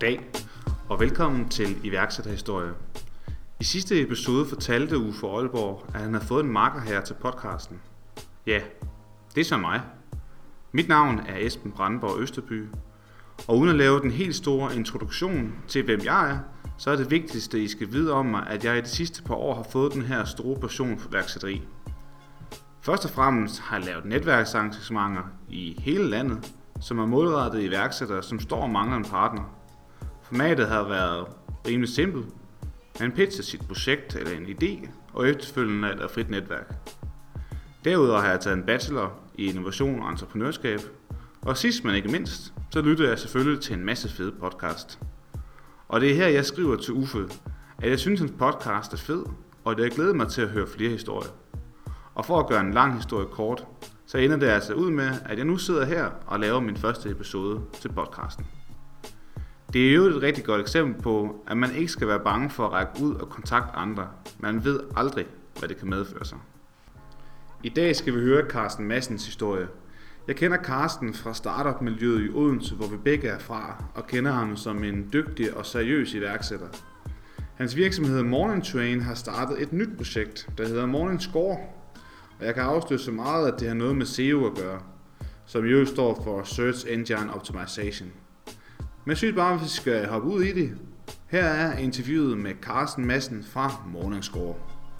Goddag, og velkommen til iværksætterhistorie. I sidste episode fortalte Uffe Aalborg, at han havde fået en makker her til podcasten. Ja, det er så mig. Mit navn er Esben Brandborg Østerby, og uden at lave den helt store introduktion til, hvem jeg er, så er det vigtigste, I skal vide om mig, at jeg i de sidste par år har fået den her store passion for iværksætteri. Først og fremmest har jeg lavet netværksarrangementer i hele landet, som er målrettet iværksættere, som står og mangler en partner. Formatet har været rimelig simpelt. Man pitcher sit projekt eller en idé, og efterfølgende er der frit netværk. Derudover har jeg taget en bachelor i innovation og entreprenørskab, og sidst men ikke mindst, så lytter jeg selvfølgelig til en masse fede podcast. Og det er her, jeg skriver til Uffe, at jeg synes, hans podcast er fed, og det jeg glæder mig til at høre flere historier. Og for at gøre en lang historie kort, så ender det altså ud med, at jeg nu sidder her og laver min første episode til podcasten. Det er jo et rigtig godt eksempel på, at man ikke skal være bange for at række ud og kontakte andre. Man ved aldrig, hvad det kan medføre sig. I dag skal vi høre Carsten Madsens historie. Jeg kender Carsten fra startup-miljøet i Odense, hvor vi begge er fra, og kender ham som en dygtig og seriøs iværksætter. Hans virksomhed Morning Train har startet et nyt projekt, der hedder Morning Score, og jeg kan afsløre så meget, at det har noget med SEO at gøre, som jo står for Search Engine Optimization. Men jeg synes bare, at vi skal hoppe ud i det. Her er interviewet med Carsten Madsen fra Morning Score.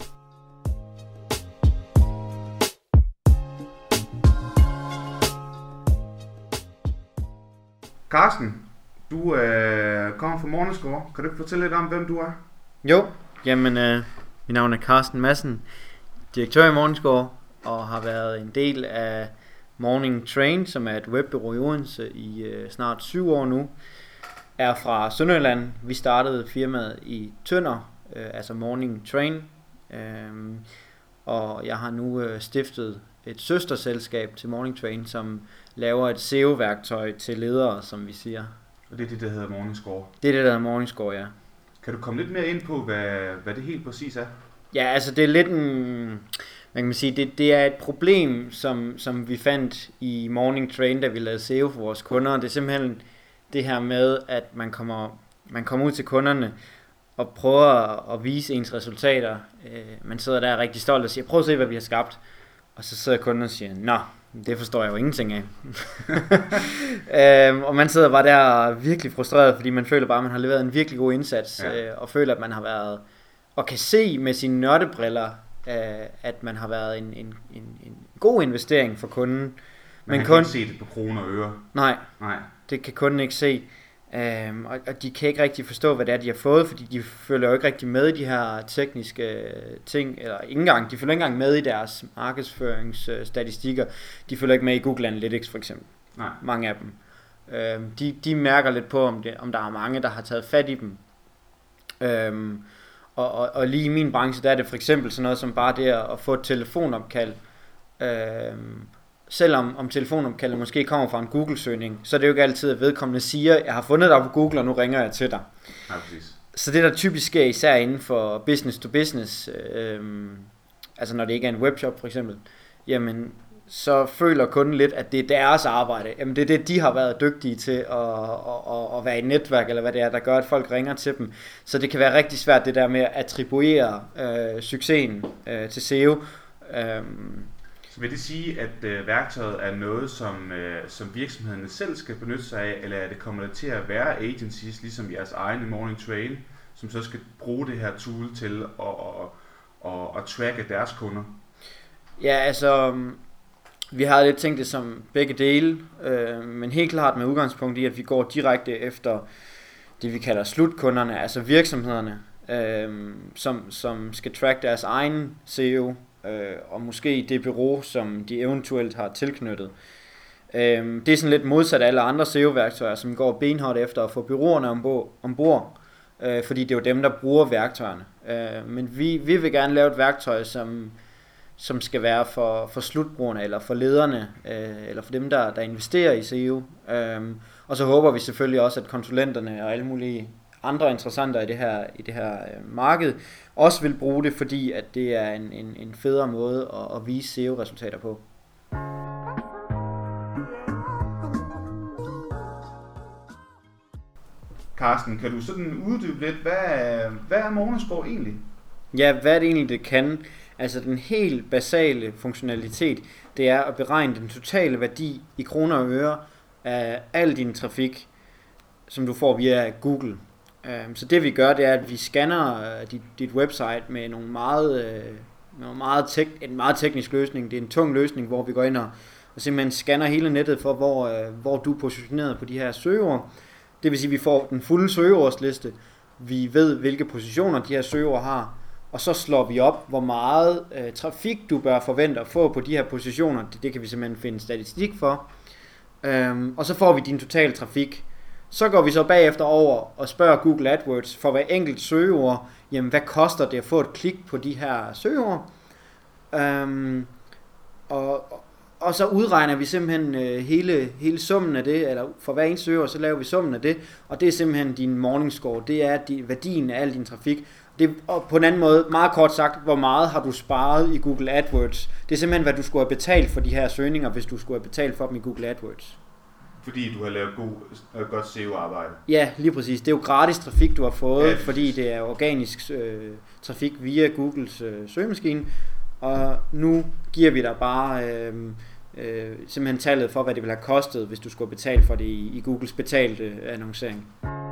Carsten, du kommer fra Morning Score. Kan du fortælle lidt om, hvem du er? Jo, jamen mit navn er Carsten Madsen, direktør i Morning Score, og har været en del af Morning Train, som er et webbureau i Odense i snart 7 år nu. Er fra Sønderjylland. Vi startede firmaet i Tønder, altså Morning Train, og jeg har nu stiftet et søsterselskab til Morning Train, som laver et SEO-værktøj til ledere, som vi siger. Og det er det, der hedder Morning Score? Det er det, der hedder Morning Score, ja. Kan du komme lidt mere ind på, hvad det helt præcis er? Ja, altså det er lidt en... Man kan sige, det er et problem, som vi fandt i Morning Train, da vi lavede SEO for vores kunder. Det er simpelthen det her med, at man kommer ud til kunderne og prøver at vise ens resultater. Man sidder der rigtig stolt og siger, prøv at se, hvad vi har skabt. Og så sidder kunden og siger, nå, det forstår jeg jo ingenting af. Og man sidder bare der virkelig frustreret, fordi man føler bare, at man har leveret en virkelig god indsats, og føler, at man har været, og kan se med sine nørdebriller, at man har været en god investering for kunden. Men kan ikke se det på kroner og øre. Nej, det kan kunden ikke se. Og de kan ikke rigtig forstå, hvad det er, de har fået, fordi de følger jo ikke rigtig med i de her tekniske ting, eller de følger ikke engang med i deres markedsføringsstatistikker. De følger ikke med i Google Analytics for eksempel. Nej. Mange af dem. De mærker lidt på, om der er mange, der har taget fat i dem. Og lige i min branche, der er det for eksempel sådan noget som bare det at få et telefonopkald. Selvom telefonopkaldet måske kommer fra en Google-søgning, så er det jo ikke altid, at vedkommende siger, jeg har fundet dig på Google, og nu ringer jeg til dig. Ja, præcis. Så det der typisk sker især inden for business to business, altså når det ikke er en webshop for eksempel, jamen så føler kunden lidt, at det er deres arbejde. Jamen det er det, de har været dygtige til at være i netværk, eller hvad det er, der gør, at folk ringer til dem. Så det kan være rigtig svært det der med at attribuere succesen til SEO. Så vil det sige, at værktøjet er noget, som virksomhederne selv skal benytte sig af, eller er det kommer det til at være agencies, ligesom jeres egne Morning Train, som så skal bruge det her tool til at tracke deres kunder? Ja, altså, vi har lidt tænkt det som begge dele, men helt klart med udgangspunkt i, at vi går direkte efter det, vi kalder slutkunderne, altså virksomhederne, som skal track deres egen SEO, og måske det bureau, som de eventuelt har tilknyttet. Det er sådan lidt modsat alle andre SEO-værktøjer, som går benhårdt efter at få bureauerne ombord, fordi det er jo dem, der bruger værktøjerne. Men vi vil gerne lave et værktøj, som skal være for slutbrugerne, eller for lederne, eller for dem, der investerer i SEO. Og så håber vi selvfølgelig også, at konsulenterne og alle mulige andre interessenter i det her marked også vil bruge det, fordi at det er en federe måde at vise SEO-resultater på. Carsten, kan du sådan uddybe lidt, hvad er Morgenscore egentlig? Ja, hvad er det egentlig, det kan? Altså den helt basale funktionalitet, det er at beregne den totale værdi i kroner og øre af al din trafik, som du får via Google. Så det vi gør, det er, at vi scanner dit website med en meget teknisk løsning. Det er en tung løsning, hvor vi går ind og simpelthen scanner hele nettet for, hvor du er positioneret på de her søgeord. Det vil sige, at vi får den fulde søgeordsliste. Vi ved, hvilke positioner de her søgeord har. Og så slår vi op, hvor meget trafik du bør forvente at få på de her positioner. Det kan vi simpelthen finde statistik for. Og så får vi din totale trafik. Så går vi så bagefter over og spørger Google AdWords for hver enkelt søgeord, jamen hvad koster det at få et klik på de her søgeord? Og så udregner vi simpelthen hele summen af det, eller for hver eneste søgeord, så laver vi summen af det, og det er simpelthen din morning score, det er værdien af al din trafik. Og på en anden måde, meget kort sagt, hvor meget har du sparet i Google AdWords? Det er simpelthen, hvad du skulle have betalt for de her søgninger, hvis du skulle have betalt for dem i Google AdWords. Fordi du har lavet godt SEO-arbejde. Ja, lige præcis. Det er jo gratis trafik, du har fået, fordi det er organisk trafik via Googles søgemaskine. Og nu giver vi dig bare simpelthen tallet for, hvad det ville have kostet, hvis du skulle betale for det i Googles betalte annoncering.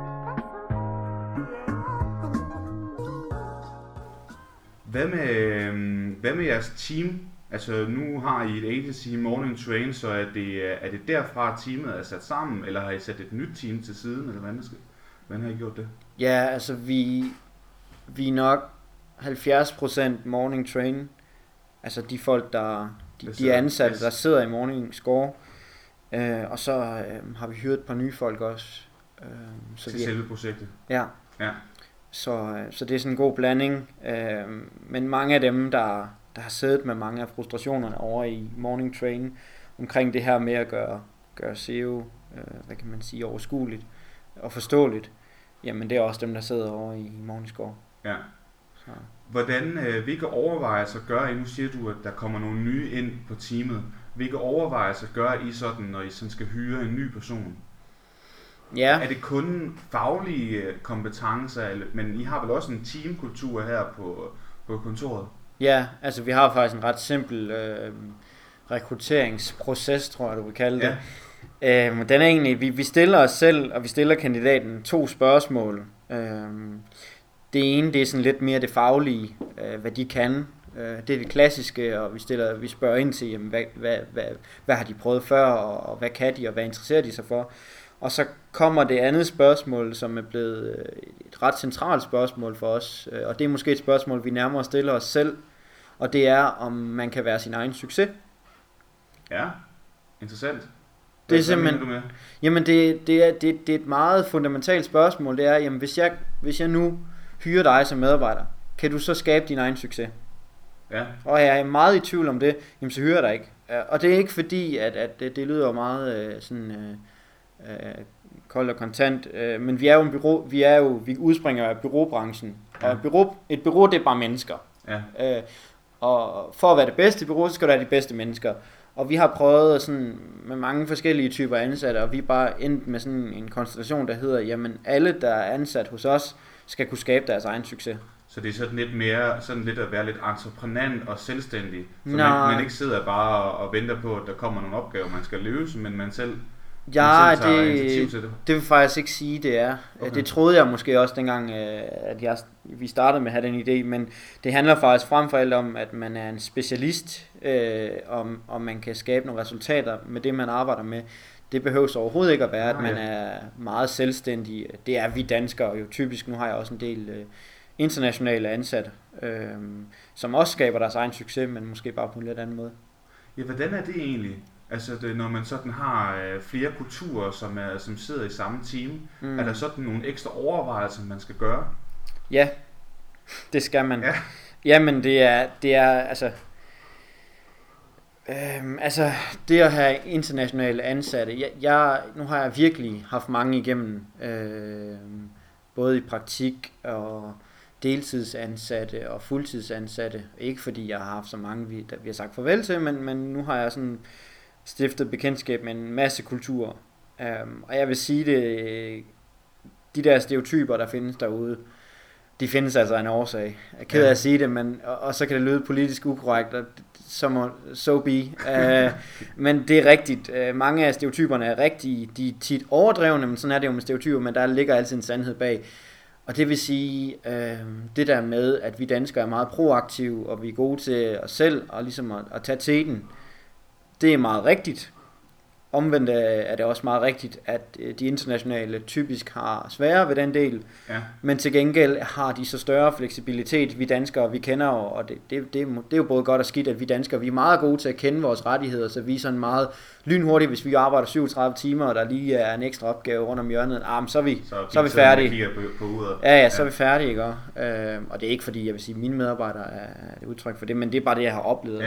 Hvad med jeres team? Altså nu har I et agency Morning Train, så er det derfra teamet er sat sammen, eller har I sat et nyt team til siden, eller hvordan har I gjort det? Ja, altså vi er nok 70% Morning Train, altså de folk, de er ansatte, der sidder i Morning Score, og så har vi hyret et par nye folk også. Til selve projektet? Ja. Så det er sådan en god blanding, men mange af dem, der har siddet med mange af frustrationerne over i Morning Train, omkring det her med at gøre SEO, hvad kan man sige, overskueligt og forståeligt, jamen det er også dem, der sidder over i Morning Score. Ja. Så. Hvilke overvejelser gør I? Nu siger du, at der kommer nogle nye ind på teamet. Hvilke overvejelser gør I sådan, når I sådan skal hyre en ny person? Ja. Er det kun faglige kompetencer, men I har vel også en teamkultur her på kontoret? Ja, altså vi har faktisk en ret simpel rekrutteringsproces, tror jeg du vil kalde det. Ja. Den er egentlig, vi stiller os selv, og vi stiller kandidaten 2 spørgsmål. Det ene, det er sådan lidt mere det faglige, hvad de kan. Det er det klassiske, og vi spørger ind til, jamen, hvad har de prøvet før, og hvad kan de, og hvad interesserer de sig for. Og så kommer det andet spørgsmål, som er blevet et ret centralt spørgsmål for os, og det er måske et spørgsmål, vi nærmere stiller os selv, og det er, om man kan være sin egen succes. Ja, interessant. Det er simpelthen, jamen det er et meget fundamentalt spørgsmål. Det er, jamen hvis jeg nu hyrer dig som medarbejder, kan du så skabe din egen succes? Ja. Og jeg er meget i tvivl om det, jamen så hyrer jeg dig ikke. Og det er ikke fordi, at det lyder meget koldt og kontant, men vi er jo en bureau, vi udspringer af bureaubranchen, ja. Og et bureau, det er bare mennesker. Ja. Og for at være det bedste bureau, så skal der være de bedste mennesker. Og vi har prøvet sådan med mange forskellige typer ansatte, og vi er bare endt med sådan en konstellation, der hedder, jamen alle, der er ansat hos os, skal kunne skabe deres egen succes. Så det er sådan lidt mere, sådan lidt at være lidt entreprenant og selvstændig. Så man ikke sidder bare og venter på, at der kommer nogle opgaver, man skal løse, men man selv tager initiativ til det. Det vil faktisk ikke sige, det er. Okay. Det troede jeg måske også dengang, at vi startede med at have den idé, men det handler faktisk frem for alt om, at man er en specialist, om man kan skabe nogle resultater med det, man arbejder med. Det behøver overhovedet ikke at være, at man er meget selvstændig. Det er vi danskere jo typisk. Nu har jeg også en del internationale ansatte, som også skaber deres egen succes, men måske bare på en lidt anden måde. Ja, hvordan er det egentlig? Altså når man sådan har flere kulturer, som sidder i samme team, er der sådan nogle ekstra overvejelser, man skal gøre? Ja, det skal man. Ja. Jamen det er altså det at have internationale ansatte. Nu har jeg virkelig haft mange igennem, både i praktik og deltidsansatte og fuldtidsansatte. Ikke fordi jeg har haft så mange, vi har sagt farvel til, men nu har jeg sådan stiftet bekendtskab med en masse kulturer. Og jeg vil sige, de der stereotyper, der findes derude, de findes altså af en årsag. Jeg er ked af at sige det, men, og så kan det lyde politisk ukorrekt, og so be. Men det er rigtigt. Mange af stereotyperne er rigtige. De er tit overdrevne, men sådan er det jo med stereotyper, men der ligger altid en sandhed bag. Og det vil sige, det der med, at vi danskere er meget proaktive, og vi er gode til os selv, og ligesom at tage teten, det er meget rigtigt. Omvendt er det også meget rigtigt, at de internationale typisk har sværere ved den del, men til gengæld har de så større fleksibilitet, vi danskere, vi kender, og det er jo både godt og skidt, at vi danskere, vi er meget gode til at kende vores rettigheder, så vi er sådan meget lynhurtigt, hvis vi arbejder 37 timer, og der lige er en ekstra opgave rundt om hjørnet, så er vi færdige. Så er vi færdige, ikke? Og det er ikke fordi, jeg vil sige, at mine medarbejdere er et udtryk for det, men det er bare det, jeg har oplevet.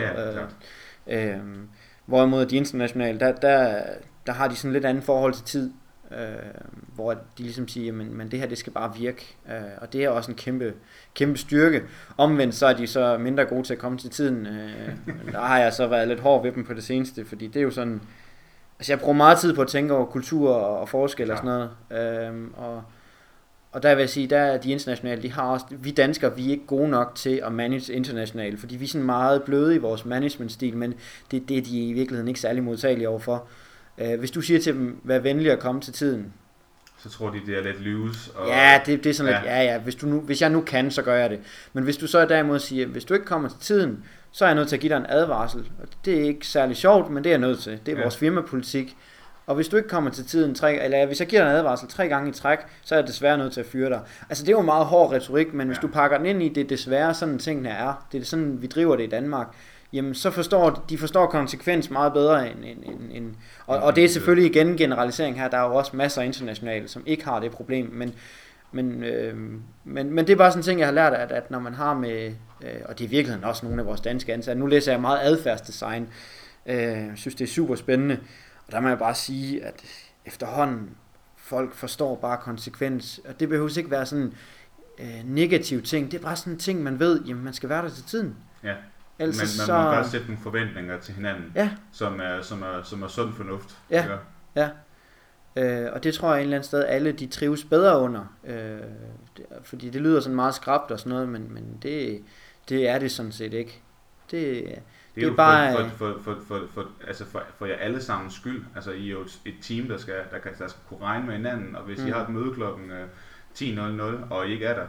Hvorimod de internationale, der har de sådan lidt andet forhold til tid, hvor de ligesom siger, men det her, det skal bare virke, og det er også en kæmpe styrke. Omvendt så er de så mindre gode til at komme til tiden. Der har jeg så været lidt hård ved dem på det seneste, fordi det er jo sådan, altså jeg bruger meget tid på at tænke over kultur og forskel og sådan noget, og der vil jeg sige, der er de internationale, de har også, vi danskere, vi er ikke gode nok til at manage internationalt, fordi vi er sådan meget bløde i vores managementstil, men det er de i virkeligheden ikke særlig modtagelige overfor. Hvis du siger til dem, vær venlig at komme til tiden, så tror de, det er lidt løs. Og ja, det er sådan lidt, hvis jeg nu kan, så gør jeg det. Men hvis du så derimod siger, hvis du ikke kommer til tiden, så er jeg nødt til at give dig en advarsel. Og det er ikke særlig sjovt, men det er jeg nødt til. Det er vores firmapolitik. Og hvis du ikke kommer til tiden, eller hvis jeg giver dig en advarsel 3 gange i træk, så er jeg desværre nødt til at fyre dig. Altså det er jo en meget hård retorik, men hvis du pakker den ind i, det desværre sådan tingene er, det er sådan, vi driver det i Danmark, jamen så forstår konsekvens meget bedre end og det er selvfølgelig igen generalisering her, der er jo også masser af internationale, som ikke har det problem, men det er bare sådan en ting, jeg har lært, at når man har med, og det er i virkeligheden også nogle af vores danske ansatte, nu læser jeg meget adfærdsdesign, synes det er super spændende, og der må jeg bare sige, at efterhånden folk forstår bare konsekvens, og det behøver ikke være sådan negativ ting, det er bare sådan en ting, man ved, jamen man skal være der til tiden. Ja. Altså, man må bare sætte nogle forventninger til hinanden, som er sund fornuft. Ja. Og det tror jeg en eller anden sted, alle de trives bedre under. Fordi det lyder sådan meget skrapt og sådan noget, men det er det sådan set ikke. Det er jo bare for jer alle sammen skyld. Altså I er jo et team, der skal kunne regne med hinanden, og hvis I har et møde klokken 10.00, og I ikke er der,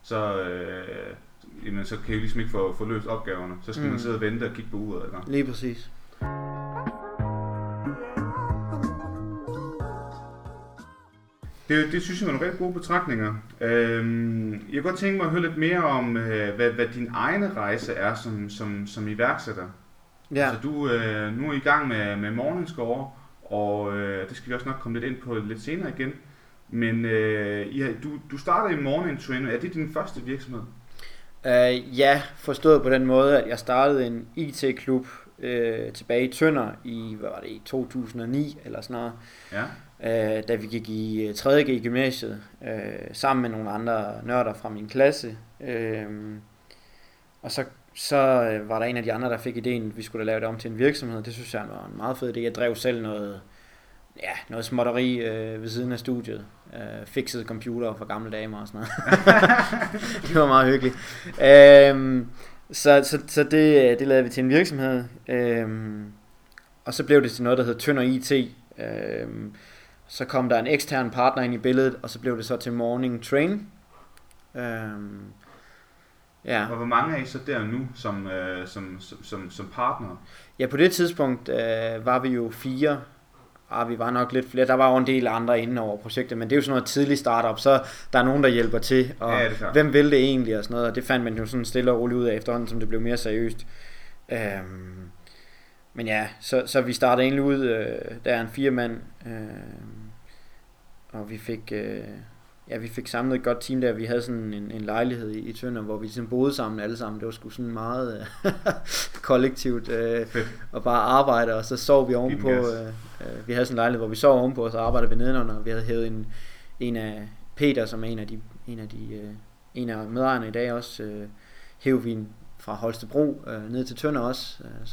så kan I ligesom ikke få løst opgaverne. Så skal man sidde og vente og kigge på uret. Eller? Lige præcis. Det synes jeg var nogle rigtig gode betragtninger. Jeg kunne godt tænke mig at høre lidt mere om, hvad din egen rejse er som iværksætter. Ja. Altså nu er I gang med Morningscore, og det skal vi også nok komme lidt ind på lidt senere igen. Men du startede i Morning Trainer. Er det din første virksomhed? Ja, forstået på den måde, at jeg startede en IT-klub tilbage i Tønder i 2009 eller sådan noget. Ja. Da vi gik i 3.G i gymnasiet, sammen med nogle andre nørder fra min klasse. Og så var der en af de andre, der fik ideen, at vi skulle lave det om til en virksomhed. Det synes jeg var en meget fed idé. Jeg drev selv noget småtteri ved siden af studiet. Fixede computer for gamle damer og sådan noget. Det var meget hyggeligt. Så det lavede vi til en virksomhed. Og så blev det til noget, der hed Tønder IT. Så kom der en ekstern partner ind i billedet, og så blev det så til Morning Train. Ja. Og hvor mange er I så der nu som partner? Ja, på det tidspunkt var vi jo 4. Vi var nok lidt flere. Der var jo en del andre inde over projektet, men det er jo sådan noget tidligt startup, så der er nogen, der hjælper til, og hvem vil det egentlig og sådan noget, og det fandt man jo sådan stille og roligt ud af efterhånden, som det blev mere seriøst. Men ja, så vi startede egentlig ud, der er en 4 mand, og vi fik samlet et godt team der. Vi havde sådan en lejlighed i Tønder, hvor vi ligesom boede sammen alle sammen. Det var sgu sådan meget kollektivt og bare arbejde, og så sov vi ovenpå. Vi havde sådan en lejlighed, hvor vi sov ovenpå, og så arbejdede vi nedenunder, og vi havde hævet en af Peter, som er en af medejerne i dag også, hæv vi fra Holstebro ned til Tønder også, så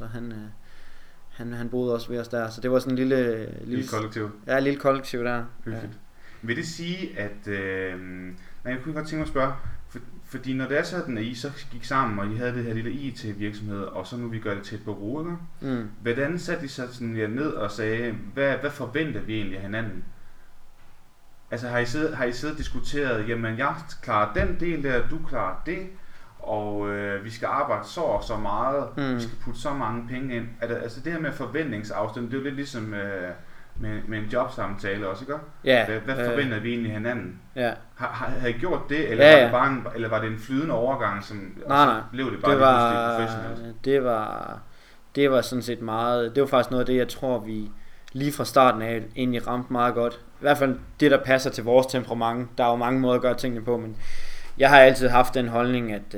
han boede også ved os der, så det var sådan en lille kollektiv. Ja, lille kollektiv der. Vil det sige, at... jeg kunne godt tænke mig at spørge, fordi når det er sådan, at I så gik sammen, og I havde det her lille IT-virksomhed, og så nu vi gør det til et bureau, ikke? Hvordan satte I så sådan ned og sagde, hvad forventer vi egentlig af hinanden? Altså har I siddet og diskuteret, jamen jeg klarer den del der, du klarer det, og vi skal arbejde så og så meget, vi skal putte så mange penge ind. Altså det her med forventningsafstemning, det er jo lidt ligesom med en jobsamtale også, ikke? Ja. Hvad forventer vi egentlig hinanden? Ja. Har I gjort det, eller var det en flydende overgang, som nej. blev det bare professionelt? Det var sådan set meget, det var faktisk noget af det, jeg tror vi lige fra starten af egentlig ramte meget godt. I hvert fald det, der passer til vores temperament. Der er jo mange måder at gøre tingene på, men jeg har altid haft den holdning, at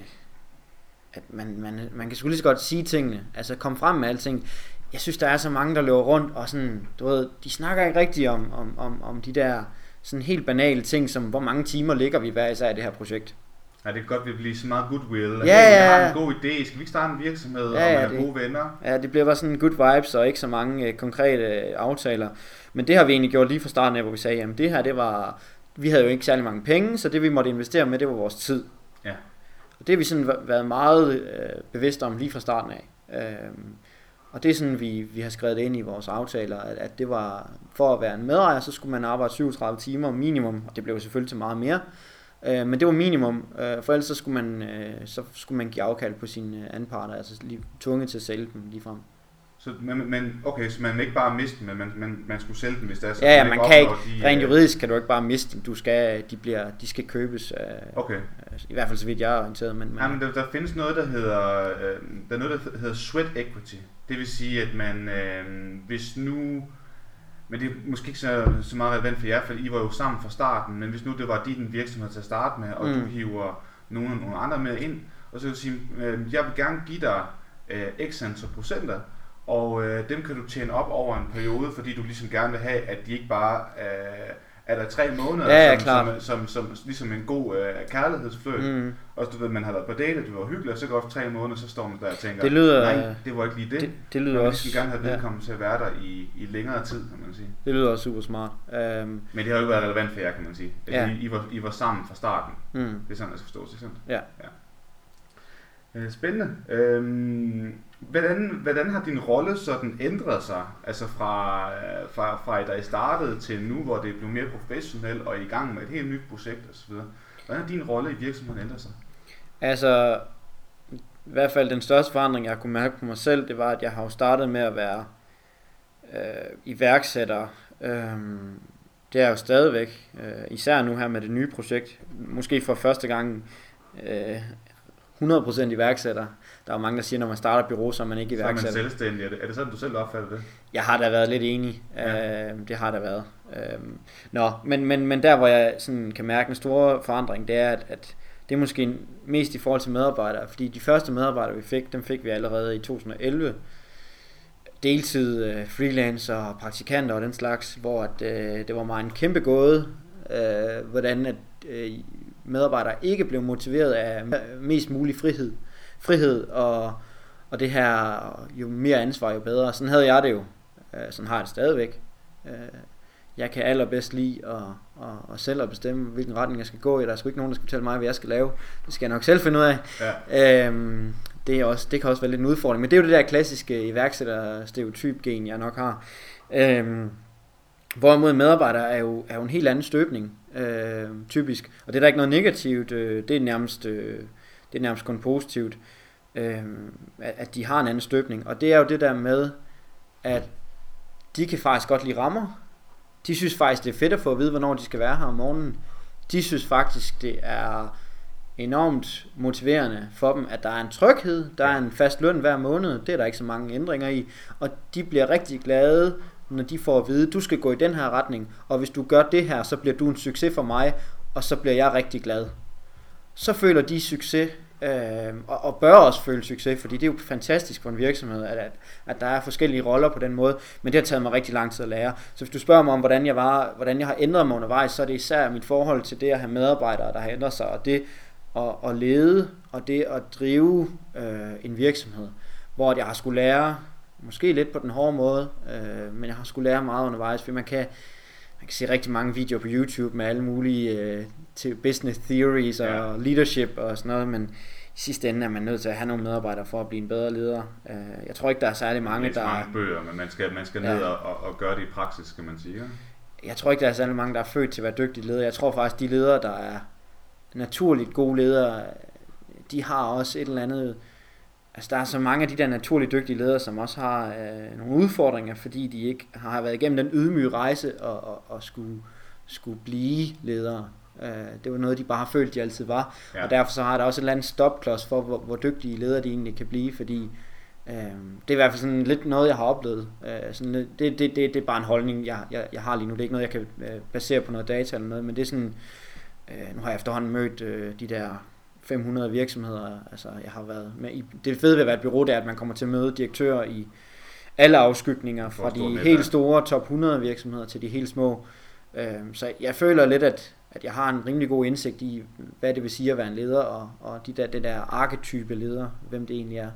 man kan sgu lige så godt sige tingene, altså komme frem med alting. Jeg synes, der er så mange, der løber rundt, og sådan, du ved, de snakker ikke rigtigt om de der sådan helt banale ting, som hvor mange timer ligger vi hver især i det her projekt. Ja, det kan godt blive så meget goodwill. Ja. Jeg har en god idé. Skal vi ikke starte en virksomhed, og man er gode venner? Ja, det bliver bare sådan good vibes, og ikke så mange konkrete aftaler. Men det har vi egentlig gjort lige fra starten af, hvor vi sagde, jamen det her, det var... Vi havde jo ikke særlig mange penge, så det vi måtte investere med, det var vores tid. Ja. Og det har vi sådan været meget bevidste om lige fra starten af. Og det er sådan, vi har skrevet ind i vores aftaler, at det var, for at være en medejer, så skulle man arbejde 37 timer minimum, og det blev selvfølgelig til meget mere. Men det var minimum, for ellers så skulle man give afkald på sine anparter, altså tvunget til at sælge dem ligefrem. Så så man ikke bare miste dem, men man skulle sælge dem, hvis det er så. Ja, man kan ikke, rent juridisk kan du ikke bare miste dem, de skal købes, i hvert fald så vidt jeg er orienteret. Men der findes noget, der hedder sweat equity. Det vil sige, at man, hvis nu, men det er måske ikke så meget relevant for jer, for I var jo sammen fra starten, men hvis nu det var din virksomhed til at starte med, og du hiver nogle andre med ind, og så vil du sige, jeg vil gerne give dig x antal procenter, og dem kan du tjene op over en periode, fordi du ligesom gerne vil have, at de ikke bare er der 3 måneder, som ligesom en god kærlighedsfløjt. Og du ved, man har været på date, du var hyggelig, og så går efter 3 måneder, så står man der og tænker, nej, det var ikke lige det. Det lyder man også. Man gerne have vedkommende til at være der i længere tid, kan man sige. Det lyder også super smart. Men det har jo ikke været relevant for jer, kan man sige. I var sammen fra starten. Det er sådan, jeg skal forstå sig sådan. Ja. Spændende. Hvordan har din rolle sådan ændret sig, altså fra da I startede til nu, hvor det blev mere professionelt og i gang med et helt nyt projekt osv. Hvordan har din rolle i virksomheden ændret sig? Altså, i hvert fald den største forandring, jeg kunne mærke på mig selv, det var, at jeg har jo startet med at være iværksætter. Det er jo stadigvæk, især nu her med det nye projekt, måske for første gang 100% iværksætter. Der er jo mange, der siger, når man starter et bureau, så er man ikke iværksætter. Så er man selvstændig. Er det sådan, du selv opfatter det? Jeg har da været lidt enig. Det har der været. Men der, hvor jeg sådan kan mærke en stor forandring, det er, at det er måske mest i forhold til medarbejdere. Fordi de første medarbejdere, vi fik, dem fik vi allerede i 2011. Deltid, freelancer, praktikanter og den slags, hvor det var mig en kæmpe gåde, hvordan at medarbejdere ikke blev motiveret af mest mulig frihed og det her, jo mere ansvar, jo bedre. Sådan havde jeg det jo. Sådan har jeg det stadigvæk. Jeg kan allerbedst lide at selv at bestemme, hvilken retning jeg skal gå i. Der er sgu ikke nogen, der skal fortælle mig, hvad jeg skal lave. Det skal jeg nok selv finde ud af. Ja. Det kan også være lidt en udfordring. Men det er jo det der klassiske iværksætter-stereotyp-gen, jeg nok har. Hvorimod medarbejdere er jo en helt anden støbning, typisk. Og det er der ikke noget negativt. Det er nærmest kun positivt, at de har en anden støbning. Og det er jo det der med, at de kan faktisk godt lide rammer. De synes faktisk, det er fedt at få at vide, hvornår de skal være her om morgenen. De synes faktisk, det er enormt motiverende for dem, at der er en tryghed, der er en fast løn hver måned. Det er der ikke så mange ændringer i. Og de bliver rigtig glade, når de får at vide, du skal gå i den her retning, og hvis du gør det her, så bliver du en succes for mig, og så bliver jeg rigtig glad. Så føler de succes, og bør også føle succes, fordi det er jo fantastisk for en virksomhed, at der er forskellige roller på den måde, men det har taget mig rigtig lang tid at lære. Så hvis du spørger mig om, hvordan jeg har ændret mig undervejs, så er det især mit forhold til det at have medarbejdere, der har ændret sig, og det at lede, og det at drive en virksomhed, hvor jeg har skulle lære, måske lidt på den hårde måde, men jeg har skulle lære meget undervejs, for man kan kan se rigtig mange videoer på YouTube med alle mulige til business theories og leadership og sådan noget, men i sidste ende er man nødt til at have nogle medarbejdere for at blive en bedre leder. Jeg tror ikke, der er særlig mange, der... Der er mange bøger, men man skal ned og gøre det i praksis, skal man sige. Jeg tror ikke, der er særlig mange, der er født til at være dygtige ledere. Jeg tror faktisk, de ledere, der er naturligt gode ledere, de har også et eller andet... Altså, der er så mange af de der naturligt dygtige ledere, som også har nogle udfordringer, fordi de ikke har været igennem den ydmyge rejse og skulle blive ledere. Det var noget, de bare har følt, de altid var. Ja. Og derfor så har der også et eller andet stopklods for, hvor dygtige ledere de egentlig kan blive, fordi det er i hvert fald sådan lidt noget, jeg har oplevet. Sådan, det er bare en holdning, jeg har lige nu. Det er ikke noget, jeg kan basere på noget data eller noget, men det er sådan, nu har jeg efterhånden mødt de der 500 virksomheder, altså jeg har været med i, det fede ved at være et bureau, det er, at man kommer til at møde direktører i alle afskygninger, fra de helt store top 100 virksomheder til de helt små. Så jeg føler lidt, at jeg har en rimelig god indsigt i, hvad det vil sige at være en leder, og det der arketype leder, hvem det egentlig er.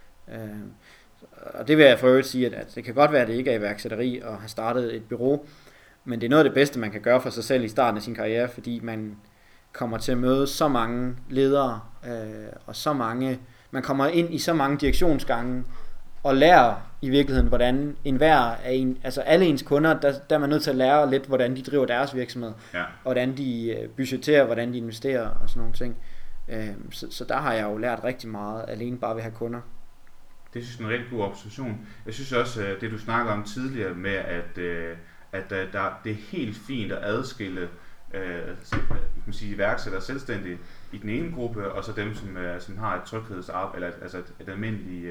Og det vil jeg for øvrigt sige, at det kan godt være, at det ikke er iværksætteri at have startet et bureau, men det er noget af det bedste, man kan gøre for sig selv i starten af sin karriere, fordi man kommer til at møde så mange ledere, og så mange, man kommer ind i så mange direktionsgange, og lærer i virkeligheden, hvordan altså alle ens kunder, der er man nødt til at lære lidt, hvordan de driver deres virksomhed, og hvordan de budgetterer, hvordan de investerer og sådan nogle ting. Så der har jeg jo lært rigtig meget, alene bare ved at have kunder. Det synes jeg er en rigtig god observation. Jeg synes også, det du snakker om tidligere med, at det er helt fint at adskille iværksættere selvstændige i den ene gruppe, og så dem, som har et tryghedsarbejde, eller altså et almindeligt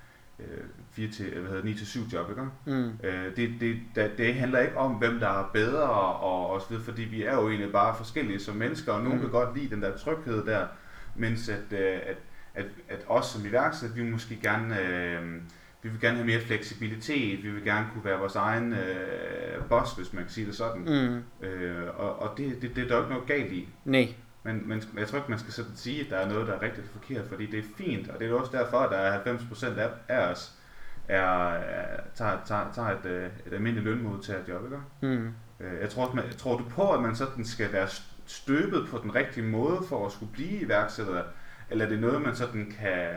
9-7 job, ikke? Det handler ikke om, hvem der er bedre og så videre, fordi vi er jo egentlig bare forskellige som mennesker, og nogen kan godt lide den der tryghed der, mens at os som iværksætter, vi måske gerne vi vil gerne have mere fleksibilitet, vi vil gerne kunne være vores egen boss, hvis man kan sige det sådan. Og det er der ikke noget galt i. Nej. Men jeg tror ikke, man skal sådan sige, at der er noget, der er rigtigt forkert, fordi det er fint, og det er også derfor, at der er 90% af os tager et almindeligt lønmodtagerjob, ikke? Tror du på, at man sådan skal være støbet på den rigtige måde for at skulle blive iværksætter, eller er det noget, man sådan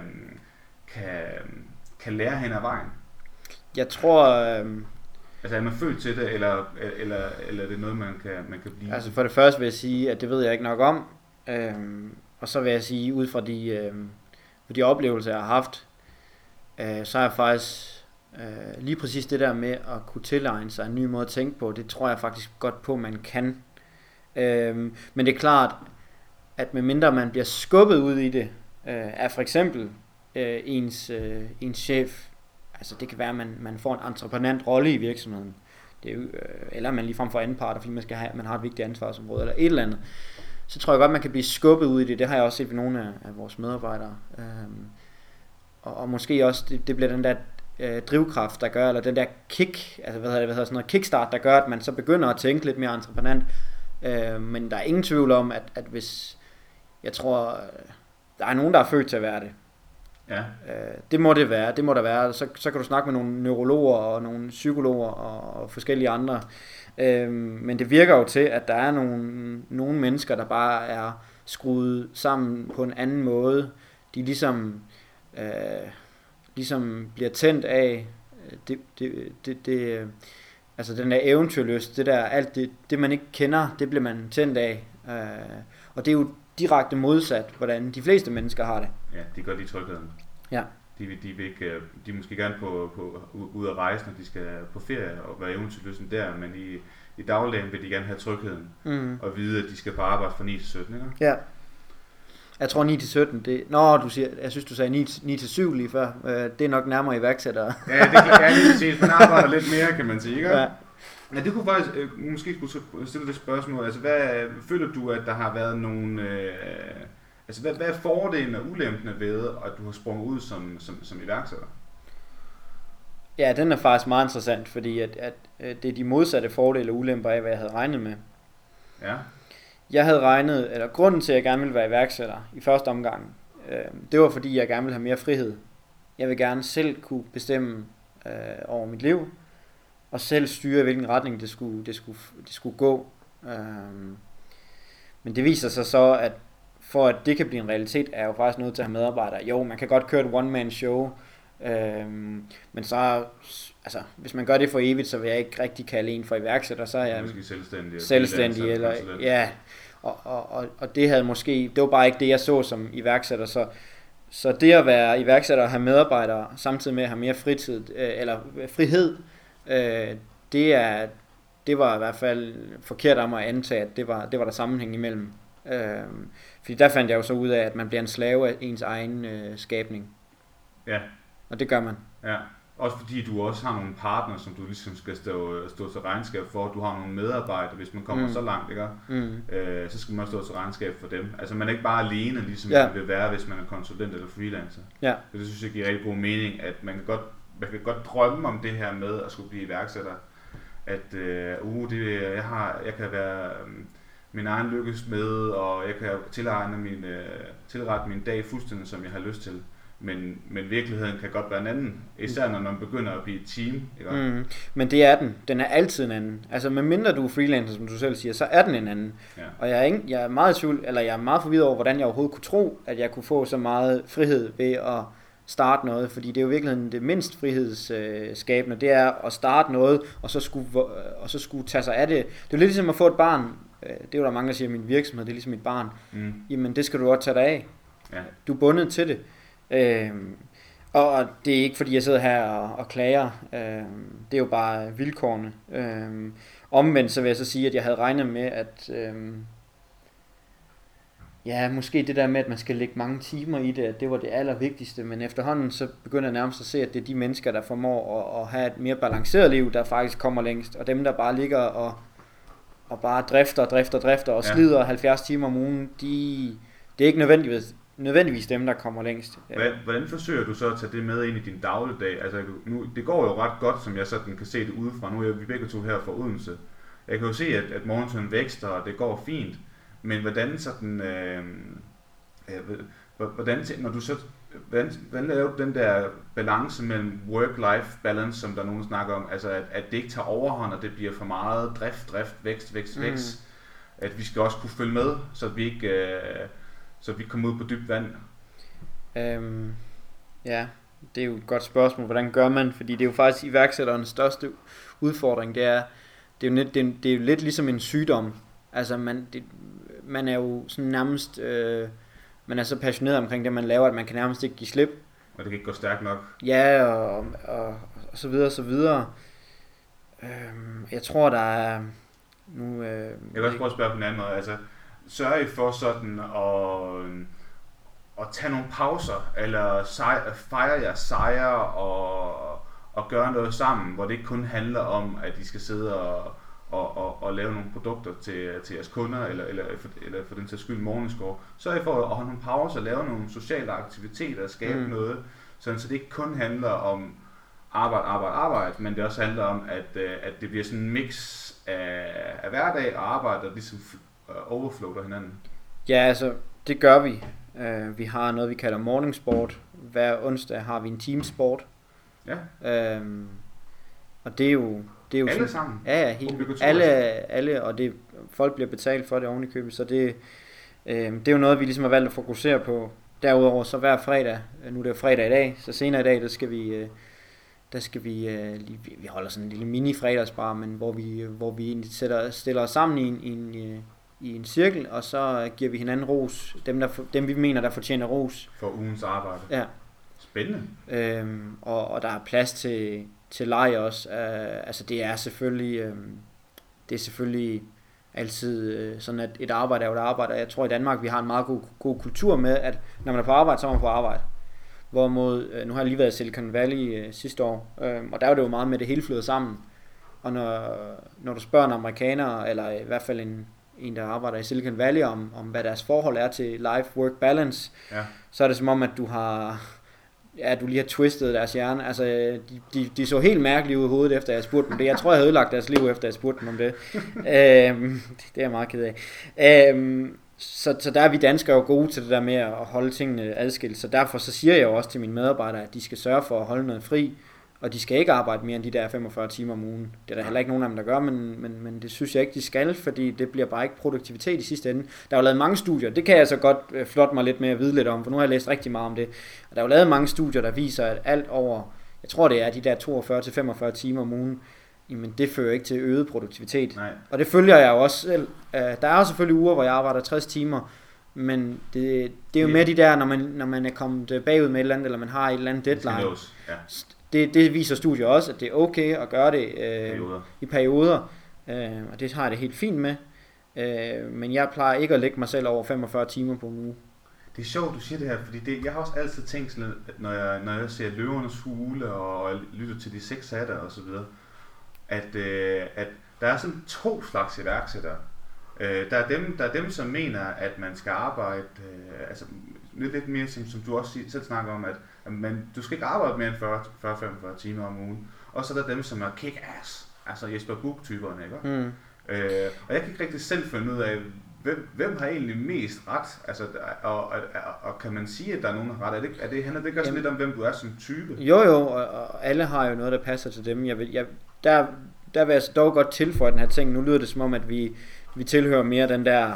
kan lære hen ad vejen? Jeg tror... Altså er man født til det, eller er det noget, man kan blive? Altså for det første vil jeg sige, at det ved jeg ikke nok om. Og så vil jeg sige, ud fra de oplevelser, jeg har haft, så er jeg faktisk lige præcis det der med at kunne tilegne sig en ny måde at tænke på, det tror jeg faktisk godt på, man kan. Men det er klart, at medmindre man bliver skubbet ud i det, af for eksempel ens chef, altså det kan være, at man får en entreprenant rolle i virksomheden, det er jo, eller man ligefrem får anden part, fordi man har et vigtigt ansvarsområde, eller et eller andet, så tror jeg godt, man kan blive skubbet ud i det. Det har jeg også set ved nogle af vores medarbejdere. Og måske også, det bliver den der drivkraft, der gør, eller den der kick, altså hvad hedder sådan noget, kickstart, der gør, at man så begynder at tænke lidt mere entreprenant. Men der er ingen tvivl om, at hvis, jeg tror, der er nogen, der er født til at være det. Ja. Det må der være. Så kan du snakke med nogle neurologer og nogle psykologer og forskellige andre. Men det virker jo til, at der er nogle mennesker, der bare er skruet sammen på en anden måde. De ligesom bliver tændt af altså den der eventyrlyst, det der alt det man ikke kender, det bliver man tændt af. Og det er jo direkte modsat, hvordan de fleste mennesker har det. Ja, de gør de trygheden. Ja. De er måske gerne ud at rejse, når de skal på ferie og være eventyrlysten der, men i dagligdagen vil de gerne have trygheden og vide, at de skal på arbejde fra 9 til 17, ikke? Ja. Jeg tror 9 til 17, jeg synes du sagde 9 til 7 lige før. Det er nok nærmere iværksættere. Ja, det kan lige ses. Man arbejder lidt mere, kan man sige, ikke? Ja. Ja, det kunne faktisk måske skulle stille det spørgsmål. Altså, hvad føler du, at der har været nogle... altså, hvad er fordelen og ulempene ved, at du har sprunget ud som iværksætter? Ja, den er faktisk meget interessant, fordi at det er de modsatte fordele og ulemper af, hvad jeg havde regnet med. Ja. Jeg havde regnet, eller grunden til, at jeg gerne ville være iværksætter i første omgang, det var fordi, jeg gerne ville have mere frihed. Jeg vil gerne selv kunne bestemme over mit liv. og selv styre, hvilken retning det skulle gå. Men det viser sig så, at for at det kan blive en realitet, er jo faktisk nødt til at have medarbejdere. Jo, man kan godt køre et one-man show, men så, altså, hvis man gør det for evigt, så vil jeg ikke rigtig kalde en for iværksætter, så er jeg måske selvstændig eller ja, og det havde måske, det var bare ikke det, jeg så som iværksætter, så det at være iværksætter og have medarbejdere, samtidig med at have mere fritid, eller frihed, det var i hvert fald forkert af mig at antage, at det var der sammenhæng imellem. Fordi der fandt jeg jo så ud af, at man bliver en slave af ens egen skabning. Ja. Og det gør man. Ja. Også fordi du også har nogle partner, som du ligesom skal stå til regnskab for. Du har nogle medarbejdere, hvis man kommer så langt, ikke? Så skal man stå til regnskab for dem. Altså man er ikke bare alene, ligesom man vil være, hvis man er konsulent eller freelancer. Ja. Så det synes jeg giver rigtig god mening, at man kan godt drømme om det her med at skulle blive iværksætter. At jeg kan være min egen lykkes med, og jeg kan tilrette min dag fuldstændig, som jeg har lyst til. Men virkeligheden kan godt være en anden, især når man begynder at blive et team. Ikke? Men det er den. Den er altid en anden. Altså medmindre du er freelancer, som du selv siger, så er den en anden. Ja. Og jeg er meget i tvivl, eller jeg er meget forvirret over, hvordan jeg overhovedet kunne tro, at jeg kunne få så meget frihed ved at starte noget, fordi det er jo virkelig det mindst frihedsskabende, det er at starte noget, og så skulle tage sig af det. Det er jo lidt ligesom at få et barn. Det er jo der mange, der siger, at min virksomhed, det er ligesom et barn. Jamen det skal du godt tage dig af. Ja. Du er bundet til det. Og det er ikke fordi jeg sidder her og klager, det er jo bare vilkårene. Omvendt så vil jeg så sige, at jeg havde regnet med, at måske det der med, at man skal lægge mange timer i det, at det var det allervigtigste, men efterhånden så begynder jeg nærmest at se, at det er de mennesker, der formår at have et mere balanceret liv, der faktisk kommer længst, og dem der bare ligger og bare drifter og slider 70 timer om ugen, det er ikke nødvendigvis dem, der kommer længst. Hvordan forsøger du så at tage det med ind i din dagligdag? Altså, det går jo ret godt, som jeg sådan kan se det udefra. Nu er vi begge to her fra Odense. Jeg kan jo se, at morgentiden vækster, og det går fint. Men hvordan sådan... Hvordan laver du den der balance mellem work-life balance, som der nogen snakker om? Altså, at det ikke tager overhånd, og det bliver for meget drift, vækst. At vi skal også kunne følge med, så vi ikke... Så vi kommer ud på dybt vand. Ja, det er jo et godt spørgsmål. Hvordan gør man? Fordi det er jo faktisk iværksætterens største udfordring. Det er jo lidt ligesom en sygdom. Altså man er jo sådan nærmest, man er så passioneret omkring det man laver, at man kan nærmest ikke give slip. Og det kan ikke gå stærkt nok. Ja, og så videre. Jeg tror der er nu. Jeg kan også prøve at spørge på en anden måde. Altså, sørge for sådan at tage nogle pauser, eller fejre jeres sejre og gøre noget sammen, hvor det ikke kun handler om, at I skal sidde og lave nogle produkter til jeres kunder, eller for den sags skyld morgenskår. Sørg for at have nogle pauser, lave nogle sociale aktiviteter, skabe noget, så det ikke kun handler om arbejde, men det også handler om, at det bliver sådan en mix af hverdag og arbejde, der ligesom overfloater hinanden. Ja, altså det gør vi. Vi har noget vi kalder morning sport. Hver onsdag har vi en teamsport. Ja. Og det er jo alle sådan, sammen. Ja, alle, og det folk bliver betalt for det oven i købet, så det er jo noget vi ligesom har valgt at fokusere på. Derudover så hver fredag, nu er det jo fredag i dag, så senere i dag der skal vi holder sådan en lille mini fredagsbar, men hvor vi egentlig stiller os sammen i en cirkel, og så giver vi hinanden ros, dem vi mener der fortjener ros for ugens arbejde. Ja. Spændende. Og der er plads til leg også. Altså det er selvfølgelig altid sådan, at et arbejde er jo et arbejde, og jeg tror i Danmark vi har en meget god kultur med, at når man er på arbejde, så er man på arbejde. Hvorimod, nu har jeg lige været i Silicon Valley sidste år, og der er det jo meget med det hele flyder sammen. Og når du spørger en amerikaner, eller i hvert fald en der arbejder i Silicon Valley, om hvad deres forhold er til life-work balance, så er det som om, at du lige har twistet deres hjerne. Altså, de så helt mærkeligt ud i hovedet, efter jeg spurgte dem det. Jeg tror, jeg havde ødelagt deres liv, efter jeg spurgte dem om det. Det er jeg meget ked af. Så der er vi danskere jo gode til det der med at holde tingene adskilt. Så derfor så siger jeg jo også til mine medarbejdere, at de skal sørge for at holde noget fri, og de skal ikke arbejde mere end de der 45 timer om ugen. Det er der heller ikke nogen af dem, der gør, men det synes jeg ikke, de skal, fordi det bliver bare ikke produktivitet i sidste ende. Der er jo lavet mange studier, det kan jeg så godt flotte mig lidt med at vide lidt om, for nu har jeg læst rigtig meget om det. Og der er jo lavet mange studier, der viser, at alt over, jeg tror det er de der 42-45 timer om ugen, jamen det fører ikke til øget produktivitet. Nej. Og det følger jeg jo også selv. Der er jo selvfølgelig uger, hvor jeg arbejder 60 timer, men det er jo med de der, når man er kommet bagud med et eller andet, eller man har et eller andet deadline. Det viser studier også, at det er okay at gøre det i perioder, og det har jeg det helt fint med. Men jeg plejer ikke at lægge mig selv over 45 timer på en uge. Det er sjovt, du siger det her, fordi jeg har også altid tænkt sådan, når jeg ser Løvernes Hule og lytter til de 6 hatter og så videre, at der er sådan 2 slags iværksættere. Der er dem, som mener, at man skal arbejde, altså lidt mere som du også selv snakker om, at du skal ikke arbejde mere end 40-45 timer om ugen. Og så er der dem, som er kick-ass, altså Jesper Buch-typerne, ikke? Og jeg kan ikke rigtig selv finde ud af, hvem har egentlig mest ret, altså, og kan man sige, at der er nogen, der har ret? Handler det ikke også lidt om, hvem du er som type? Jo, og alle har jo noget, der passer til dem. Der vil jeg dog godt tilføje den her ting. Nu lyder det som om, at vi tilhører mere den der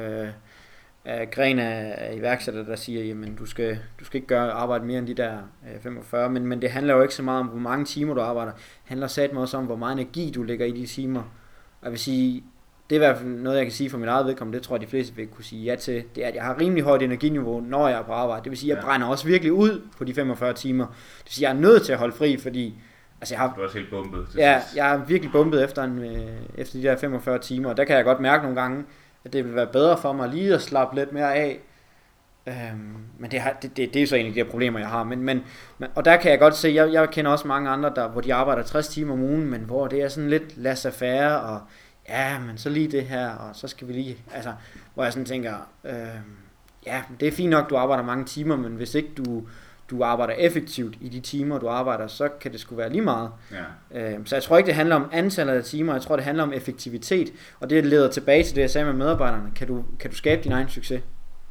gren af iværksættere, der siger, jamen du skal ikke arbejde mere end de der 45, men det handler jo ikke så meget om, hvor mange timer du arbejder. Det handler satme også om, hvor meget energi du lægger i de timer. Og jeg vil sige, det er i hvert fald noget, jeg kan sige for mit eget vedkommende, det tror jeg, de fleste vil kunne sige ja til, det er, at jeg har rimelig højt energiniveau, når jeg er på arbejde. Det vil sige, at jeg brænder også virkelig ud på de 45 timer. Det vil sige, at jeg er nødt til at holde fri, fordi altså du er også helt bumpet. Jeg er virkelig bumpet efter de der 45 timer, og der kan jeg godt mærke nogle gange, at det vil være bedre for mig lige at slappe lidt mere af. Men det er så en af de her problemer, jeg har. Men, og der kan jeg godt se, jeg kender også mange andre, hvor de arbejder 60 timer om ugen, men hvor det er sådan lidt laissez-faire, og ja, men så lige det her, og så skal vi lige, altså, hvor jeg sådan tænker, ja, det er fint nok, du arbejder mange timer, men hvis ikke du arbejder effektivt i de timer, du arbejder, så kan det sgu være lige meget. Ja. Så jeg tror ikke, det handler om antallet af timer, jeg tror, det handler om effektivitet, og det leder tilbage til det, jeg sagde med medarbejderne. Kan du skabe din egen succes?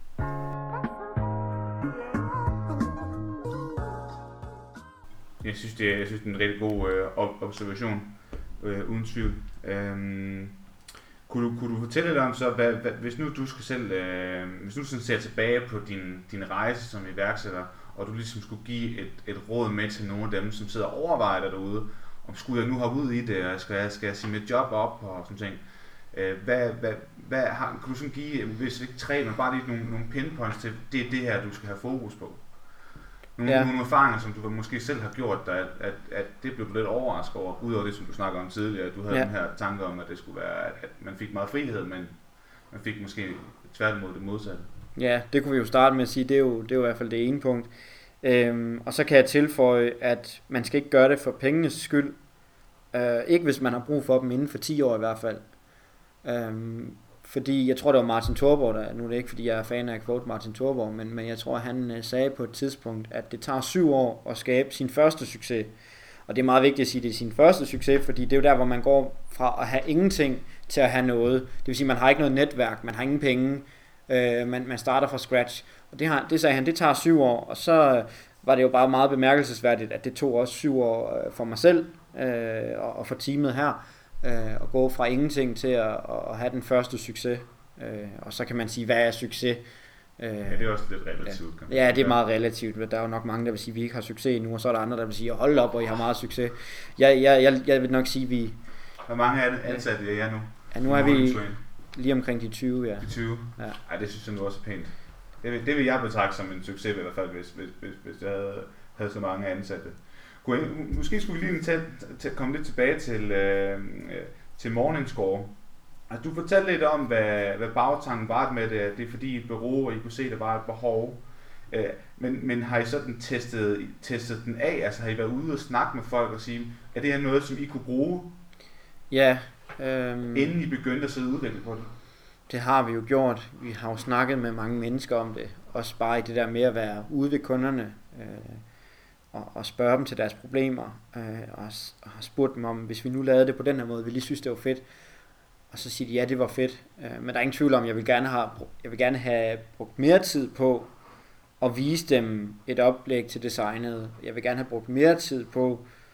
Jeg synes, det er en rigtig god observation, uden tvivl. Kunne du fortælle lidt om så, hvis nu du skal selv, hvis du sådan ser tilbage på din rejse som iværksætter, og du ligesom skulle give et råd med til nogle af dem, som sidder og overvejer dig derude, om skulle jeg nu hoppe ud i det, og skal jeg sige mit job op og sådan ting. Kan du sådan give, hvis ikke 3, men bare lige nogle pinpoints til, det er det her, du skal have fokus på? Nogle erfaringer, som du måske selv har gjort dig, at det blev lidt overrasket over, udover det, som du snakker om tidligere, at du havde den her tanke om, at det skulle være, at man fik meget frihed, men man fik måske tværtimod det modsatte. Ja, det kunne vi jo starte med at sige, det er jo i hvert fald det ene punkt. Og så kan jeg tilføje, at man skal ikke gøre det for pengenes skyld. Ikke hvis man har brug for dem inden for 10 år i hvert fald. Fordi jeg tror det var Martin Thorborg, nu er det ikke fordi jeg er fan af at quote Martin Thorborg, men jeg tror han sagde på et tidspunkt, at det tager 7 år at skabe sin første succes. Og det er meget vigtigt at sige, at det er sin første succes, fordi det er jo der, hvor man går fra at have ingenting til at have noget. Det vil sige, at man har ikke noget netværk, man har ingen penge, man starter fra scratch. Og det sagde han, det tager 7 år, og så var det jo bare meget bemærkelsesværdigt, at det tog også 7 år for mig selv og for teamet her, at gå fra ingenting til at have den første succes. Og så kan man sige, hvad er succes? Ja, det er også lidt relativt. Ja, det er meget relativt. Der er jo nok mange, der vil sige, at vi ikke har succes endnu, og så er der andre, der vil sige, hold op, og I har meget succes. Jeg vil nok sige, at vi... Hvor mange ansatte er jeg nu? Ja, nu er vi lige omkring de 20, ja. De 20? Ja. Ej, det synes jeg nu også er pænt. Det vil jeg betragte som en succes i hvert fald, hvis jeg havde så mange ansatte. Måske skulle vi lige komme lidt tilbage til Morning Score. Altså, du fortalte lidt om, hvad bagtanken var med det. Det er fordi et bureau, og I kunne se, at der var et behov. Men har I sådan testet den af? Altså har I været ude og snakke med folk og sige, er det her noget, som I kunne bruge? Ja. Inden I begyndte at sidde og udvikle på det? Det har vi jo gjort. Vi har jo snakket med mange mennesker om det. Også bare i det der med at være ude ved kunderne. Og spørge dem til deres problemer. Og har spurgt dem om, hvis vi nu lavede det på den her måde, ville I synes, det var fedt? Og så siger de, ja, det var fedt. Men der er ingen tvivl om, jeg vil gerne have brugt mere tid på at vise dem et oplæg til designet. Jeg vil gerne have brugt mere tid på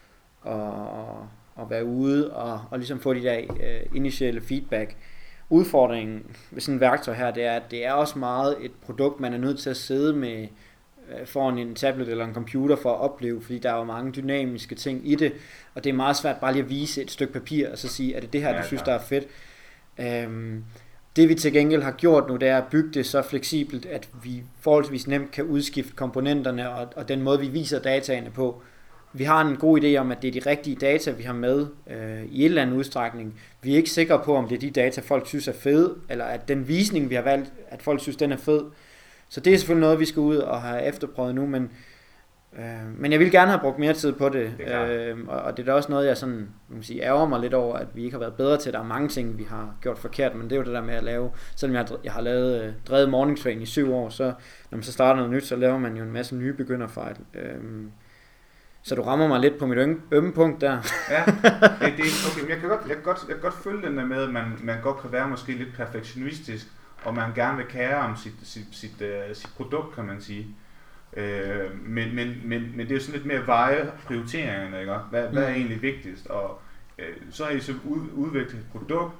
at være ude og ligesom få de der initielle feedback. Udfordringen ved sådan et værktøj her, det er, at det er også meget et produkt, man er nødt til at sidde med foran en tablet eller en computer for at opleve, fordi der er jo mange dynamiske ting i det, og det er meget svært bare lige at vise et stykke papir og så sige, er det her, du synes, der er fedt. Det vi til gengæld har gjort nu, det er at bygge det så fleksibelt, at vi forholdsvis nemt kan udskifte komponenterne og den måde, vi viser dataene på. Vi har en god idé om, at det er de rigtige data, vi har med i et eller andet udstrækning. Vi er ikke sikre på, om det er de data, folk synes er fede, eller at den visning, vi har valgt, at folk synes, den er fed. Så det er selvfølgelig noget, vi skal ud og have efterprøvet nu, men jeg vil gerne have brugt mere tid på det, og det er da også noget, jeg sådan, ærger mig lidt over, at vi ikke har været bedre til. Der er mange ting, vi har gjort forkert, men det er jo det der med at lave, selvom jeg har drevet morning train i 7 år, så når man så starter noget nyt, så laver man jo en masse nye begynderfejl. Så du rammer mig lidt på mit ømme punkt der. Ja, det er okay. Jeg kan godt følge den der med, at man godt kan være måske lidt perfektionistisk, og man gerne vil kære om sit produkt, kan man sige. Men det er jo sådan lidt mere veje prioriteringerne, ikke? Hvad er egentlig vigtigst? Og så har I så udviklet et produkt,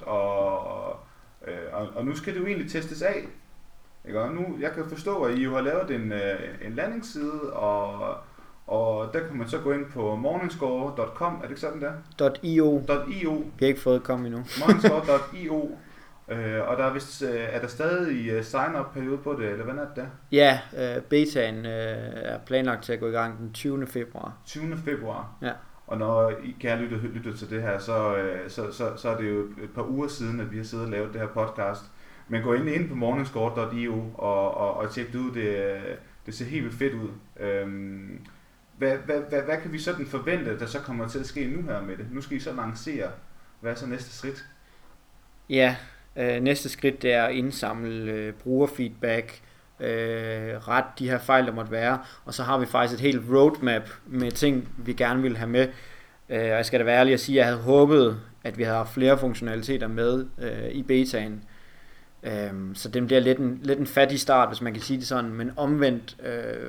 og nu skal det jo egentlig testes af. Ikke? Og nu, jeg kan forstå, at I jo har lavet en landingsside, og der kan man så gå ind på morningscore.com, er det ikke sådan der? .io. .io. Vi har ikke fået kom endnu. morningscore.io. Og der er der stadig sign-up periode på det, eller hvad er det der? Ja, betaen er planlagt til at gå i gang den 20. februar. 20. februar? Ja. Og når I kan lytte til det her, så er det jo et par uger siden, at vi har siddet og lavet det her podcast. Men gå ind på morningscore.io og tjek det ud, det ser helt vildt fedt ud. Hvad kan vi sådan forvente, der så kommer til at ske nu her med det? Nu skal I så lancere. Hvad er så næste skridt? Ja, næste skridt det er at indsamle brugerfeedback, ret de her fejl, der måtte være, og så har vi faktisk et helt roadmap med ting, vi gerne vil have med. Og jeg skal da være ærlig at sige, at jeg havde håbet, at vi havde haft flere funktionaliteter med i betaen. Så det bliver lidt en fattig start, hvis man kan sige det sådan, men omvendt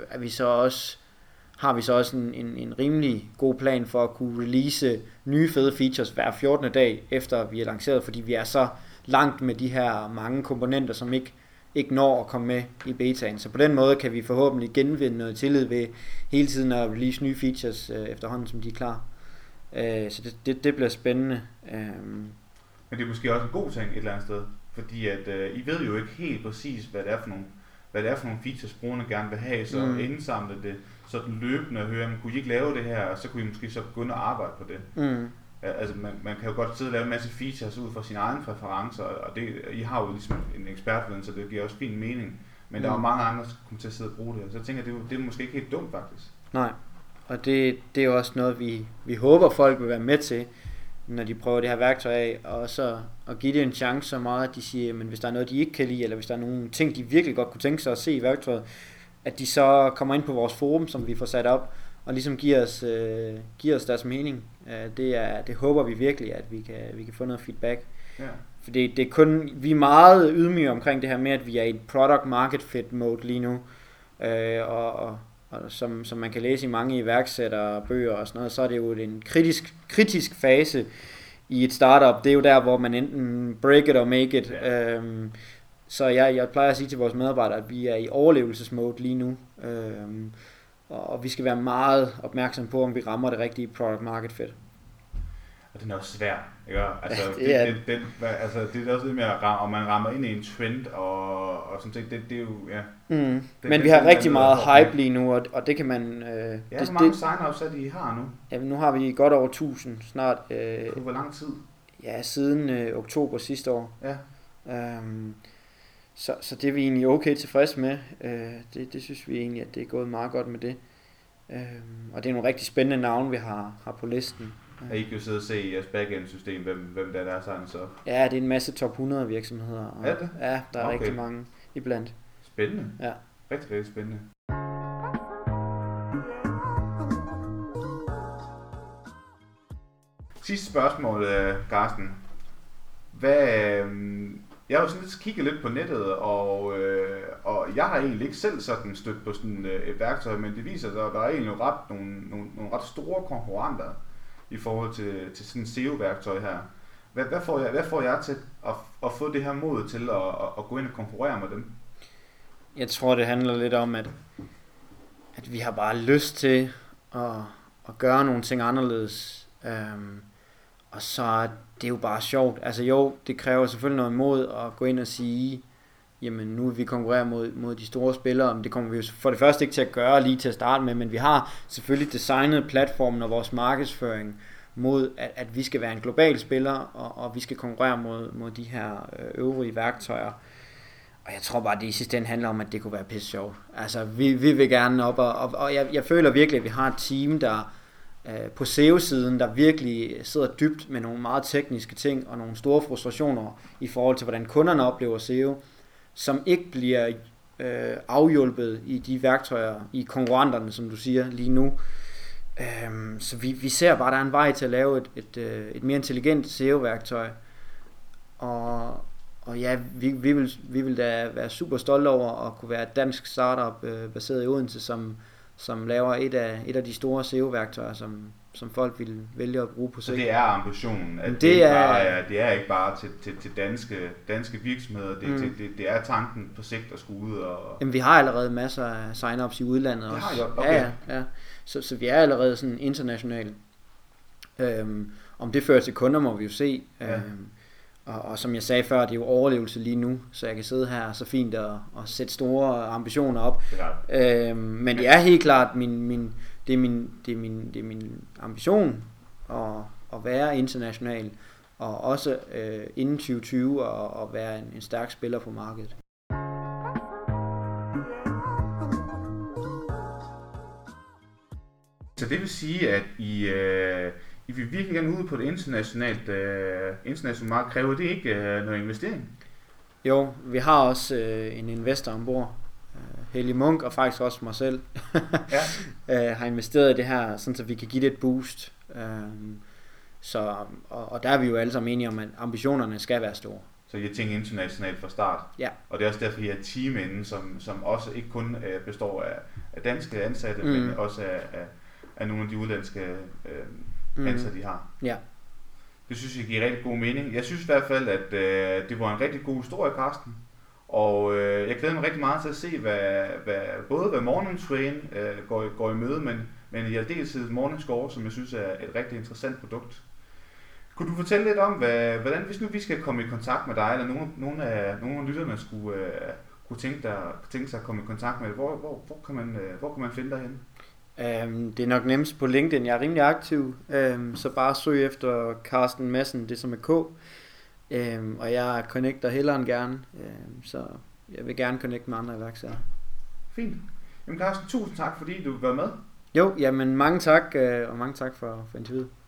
har vi så også en rimelig god plan for at kunne release nye fede features hver 14. dag efter vi er lanceret, fordi vi er så langt med de her mange komponenter, som ikke når at komme med i betaen. Så på den måde kan vi forhåbentlig genvinde noget tillid ved hele tiden at release nye features efterhånden, som de er klar. Så det bliver spændende. Men det er måske også en god ting et eller andet sted, fordi at I ved jo ikke helt præcis, hvad det er for nogle features brugerne gerne vil have, så indsamle det sådan løbende og høre, kunne I ikke lave det her, og så kunne I måske så begynde at arbejde på det. Altså man kan jo godt sidde og lave en masse features ud fra sine egne præferencer, og I har jo ligesom en ekspertviden, så det giver også fin mening. Men der er jo mange andre, der kommer til at sidde og bruge det, og så tænker jeg, det er måske ikke helt dumt faktisk. Nej, og det er jo også noget, vi håber folk vil være med til, når de prøver det her værktøj af, og så at give det en chance så meget, at de siger, men hvis der er noget, de ikke kan lide, eller hvis der er nogle ting, de virkelig godt kunne tænke sig at se i værktøjet, at de så kommer ind på vores forum, som vi får sat op, og ligesom giver os deres mening. Det håber vi virkelig, at vi kan få noget feedback. Ja. For det er kun, vi er meget ydmyge omkring det her med, at vi er i et product market fit mode lige nu, og som man kan læse i mange iværksætterbøger og sådan noget, så er det jo en kritisk fase i et startup. Det er jo der, hvor man enten break it or make it. Ja. Så jeg plejer at sige til vores medarbejdere, at vi er i overlevelsesmode lige nu. Og vi skal være meget opmærksom på, om vi rammer det rigtige product market fit. Og den er også svær, ikke? Altså, ja, det er også lidt mere, om man rammer ind i en trend, og sådan ting, det er jo, ja. Men vi har rigtig meget hype lige nu, og det kan man... hvor mange sign-ups er det, I har nu? Ja, nu har vi godt over 1000 snart. Hvor lang tid? Ja, siden oktober sidste år. Ja. Så det er vi egentlig okay tilfreds med. Det synes vi egentlig, at det er gået meget godt med det. Og det er nogle rigtig spændende navne, vi har på listen. Ja, I kan jo sidde og se i jeres backend-system, hvem der er sådan så? Ja, det er en masse top 100 virksomheder. Og, er det? Ja, der er rigtig mange iblandt. Spændende. Ja. Rigtig, rigtig spændende. Sidste spørgsmål, Carsten. Jeg har jo sådan lidt kigget lidt på nettet, og jeg har egentlig ikke selv sådan stødt på sådan et værktøj, men det viser sig, at der er egentlig nogle ret store konkurrenter. i forhold til sådan et SEO-værktøj her. Hvad får jeg til at få det her mod til at gå ind og konkurrere med dem? Jeg tror, det handler lidt om, at vi har bare lyst til at gøre nogle ting anderledes. Og så er det jo bare sjovt. Altså jo, det kræver selvfølgelig noget mod at gå ind og sige, jamen nu vil vi konkurrere mod de store spillere, men det kommer vi jo for det første ikke til at gøre lige til at starte med, men vi har selvfølgelig designet platformen og vores markedsføring mod, at vi skal være en global spiller, og vi skal konkurrere mod de her øvrige værktøjer. Og jeg tror bare, det i sidste ende handler om, at det kunne være pisse sjovt. Altså, vi vil gerne op, og jeg føler virkelig, at vi har et team, der på SEO-siden, der virkelig sidder dybt med nogle meget tekniske ting, og nogle store frustrationer i forhold til, hvordan kunderne oplever SEO, som ikke bliver afhjulpet i de værktøjer, i konkurrenterne, som du siger lige nu. Så vi ser bare, at der er en vej til at lave et mere intelligent SEO-værktøj. Og ja, vi vil da være super stolte over at kunne være et dansk startup baseret i Odense, som laver et af de store SEO-værktøjer, som folk vil vælge at bruge på sig. Så det er ambitionen, at det er ikke bare til danske virksomheder, det er tanken på sigt at skulle ud og... Jamen, vi har allerede masser af sign-ups i udlandet også. Det har jeg, okay. Ja. Så vi er allerede sådan internationalt. Om det fører til kunder, må vi jo se. Ja. Og som jeg sagde før, det er jo overlevelse lige nu, så jeg kan sidde her så fint og sætte store ambitioner op. Men det er helt klart det er min ambition at være international, og også inden 2020 at være en stærk spiller på markedet. Så det vil sige, at I vil virkelig gerne ud på det internationale marked. Kræver det ikke noget investering? Jo, vi har også en investor ombord, Helge Munk, og faktisk også mig selv, har investeret i det her, sådan så vi kan give det et boost. Og der er vi jo alle sammen enige om, at ambitionerne skal være store. Så I tænker internationalt fra start? Ja. Og det er også derfor, I er et team inden, som også ikke kun består af danske ansatte, men også af nogle af de udlandske ansatte, de har. Ja. Det synes jeg giver rigtig god mening. Jeg synes i hvert fald, at det var en rigtig god historie, Carsten. Og jeg glæder mig rigtig meget til at se, hvad Morning Train går i møde, men i aldeles Morning Score, som jeg synes er et rigtig interessant produkt. Kunne du fortælle lidt om, hvordan hvis nu vi skal komme i kontakt med dig, eller nogle af lytterne kunne tænke sig at komme i kontakt med dig, hvor kan man finde dig henne? Det er nok nemmest på LinkedIn. Jeg er rimelig aktiv, så bare søg efter Carsten Madsen, det som er K. Og jeg connecter hellere end gerne, så jeg vil gerne connecte med andre iværksættere. Fint. Jamen Carsten, tusind tak fordi du var med. Jo, jamen mange tak, og mange tak for interviewet.